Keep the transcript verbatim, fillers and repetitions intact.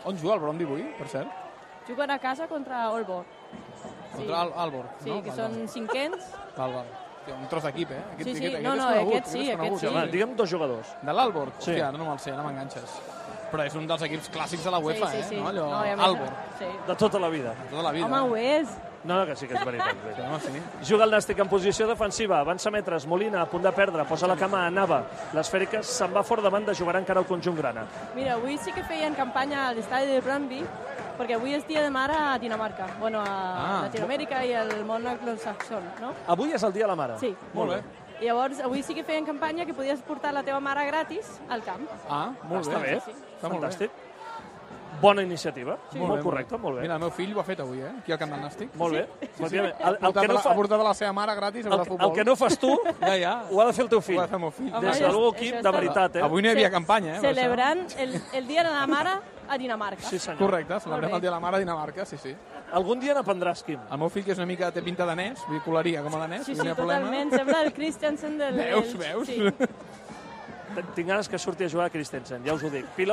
On juga el Brøndby avui, per cert? Juguen a casa contra Aalborg. Contra sí. Aalborg, sí, no? Sí, que val, són val. cinquens. Val, val. Un tros d'equip, eh? Aquest, sí, sí, aquest, no, aquest no, és aquest sí, aquest sí. Home, digue'm dos jugadors. De l'Aalborg? Sí. Hòstia, no me'l sé, no m'enganxes. Però és un dels equips clàssics de la UEFA, sí, sí, sí. eh? No, allò, no, ja Aalborg. Sí. De tota la vida. De tota la vida. Home, ho és. No, no, que sí que és veritat. Sí, home, sí. Juga el Nàstic en posició defensiva, avança metres, Molina a punt de perdre, posa la cama a Nava. L'esfèrica se'n va fort de banda, jugarà encara el conjunt grana. Mira, avui sí que feien campanya a l'estadi de Brøndby, perquè avui és dia de mare a Dinamarca, bueno, a Ah. Latinoamèrica i al món anglosaxó, no? Avui és el dia de la mare? Sí. Molt bé. I llavors, avui sí que feien campanya que podies portar la teva mare gratis al camp. Ah, molt Està bé. bé, Sí, sí. Està molt bé. fantàstic. Bona iniciativa, Sí. molt bé, correcte, molt bé. Mira, el meu fill ho ha fet avui, eh? Aquí al Camp del Nàstic. Molt bé. Efectivament. El, el, Portat que no la, fa, ha portat la seva mare gratis a el, veure futbol. el que no fas tu, Ja, ja. ho ha de fer el teu fill. Ho ha de fer el meu fill. Home, Des això de l'U és- equip, això de està- veritat, eh? Avui no hi havia campanya, eh? per Celebrant el, el dia de la mare a Dinamarca. Sí, això. senyor. Correcte, celebrem Molt bé. el dia de la mare a Dinamarca, sí, sí. Algun dia n'aprendràs, Quim. El meu fill, que és una mica, té pinta danès, vull dir, colaria com a danès, Sí, no hi sí, ha problema. totalment. Sembla el Christiansen del... Veus, del- veus? Sí. Tinc ganes que surti a jugar a Christensen, ja us ho dic. Pilota